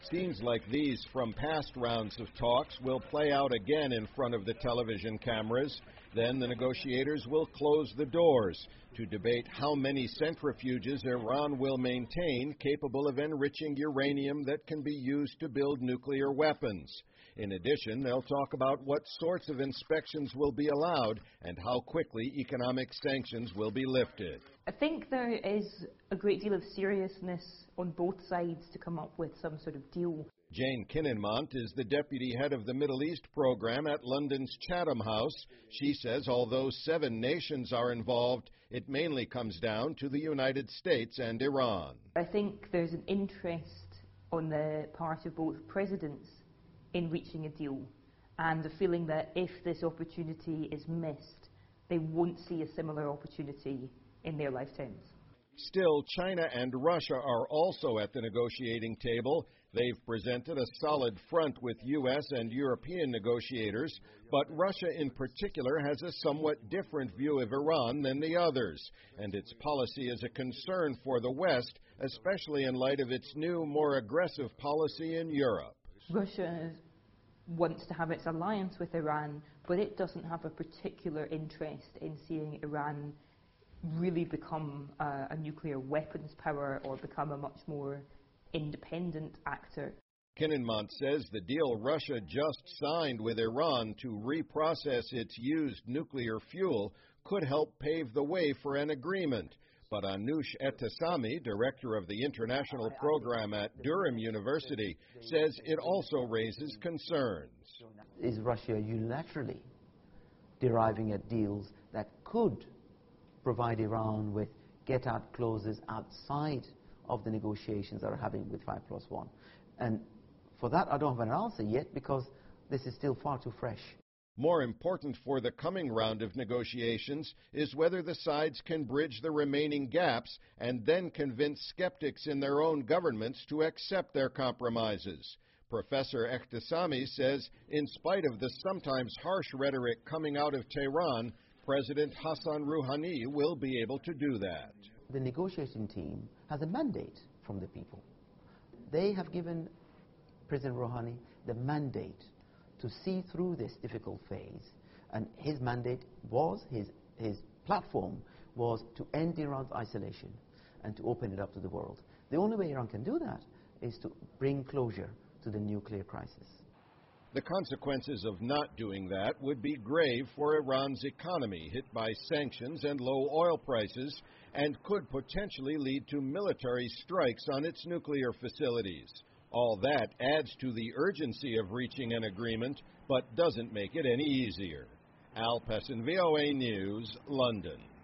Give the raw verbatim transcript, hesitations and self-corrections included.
Scenes like these from past rounds of talks will play out again in front of the television cameras. Then the negotiators will close the doors to debate how many centrifuges Iran will maintain capable of enriching uranium that can be used to build nuclear weapons. In addition, they'll talk about what sorts of inspections will be allowed and how quickly economic sanctions will be lifted. I think there is a great deal of seriousness on both sides to come up with some sort of deal. Jane Kininmont is the deputy head of the Middle East program at London's Chatham House. She says although seven nations are involved, it mainly comes down to the United States and Iran. I think there's an interest on the part of both presidents in reaching a deal, and the feeling that if this opportunity is missed, they won't see a similar opportunity in their lifetimes. Still, China and Russia are also at the negotiating table. They've presented a solid front with U S and European negotiators, but Russia in particular has a somewhat different view of Iran than the others, and its policy is a concern for the West, especially in light of its new, more aggressive policy in Europe. Russia wants to have its alliance with Iran, but it doesn't have a particular interest in seeing Iran really become uh, a nuclear weapons power or become a much more independent actor. Kininmont says the deal Russia just signed with Iran to reprocess its used nuclear fuel could help pave the way for an agreement. But Anoush Ehtesami, director of the international program at Durham University, says it also raises concerns. Is Russia unilaterally deriving at deals that could provide Iran with get-out clauses outside of the negotiations that are having with five plus one? And for that, I don't have an answer yet because this is still far too fresh. More important for the coming round of negotiations is whether the sides can bridge the remaining gaps and then convince skeptics in their own governments to accept their compromises. Professor Ehtesami says in spite of the sometimes harsh rhetoric coming out of Tehran, President Hassan Rouhani will be able to do that. The negotiating team has a mandate from the people. They have given President Rouhani the mandate to see through this difficult phase, and his mandate was, his, his platform was to end Iran's isolation and to open it up to the world. The only way Iran can do that is to bring closure to the nuclear crisis. The consequences of not doing that would be grave for Iran's economy, hit by sanctions and low oil prices, and could potentially lead to military strikes on its nuclear facilities. All that adds to the urgency of reaching an agreement, but doesn't make it any easier. Al Pessin, V O A News, London.